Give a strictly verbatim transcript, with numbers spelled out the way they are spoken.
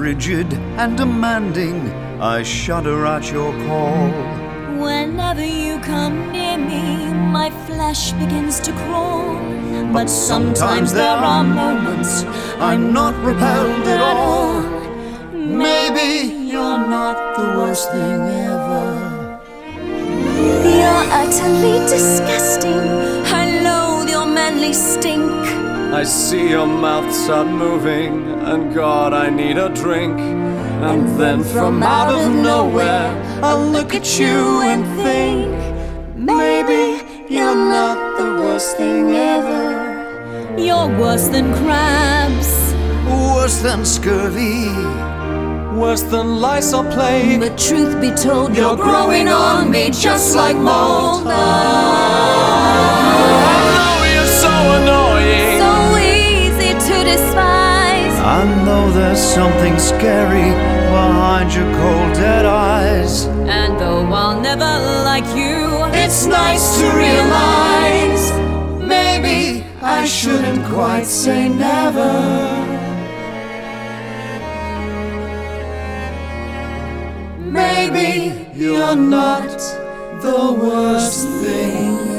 rigid and demanding, I shudder at your call. Whenever you come near me, my flesh begins to crawl. But sometimes there are moments I'm not repelled at all. Maybe you're not the worst thing ever. You're utterly disgusting. I loathe your manly stink. I see your mouth start moving, and God, I need a drink. And, and then from out of nowhere, I'll look at you and think, maybe you're not the worst thing ever. You're worse than crabs, worse than scurvy, worse than lice or plague. But truth be told, you're growing on me just like mold. Oh, you're so annoying, so easy to despise. I know there's something scary behind your cold dead eyes. And though I'll never like you, it's nice to realize maybe I shouldn't quite say never. Maybe you're not the worst thing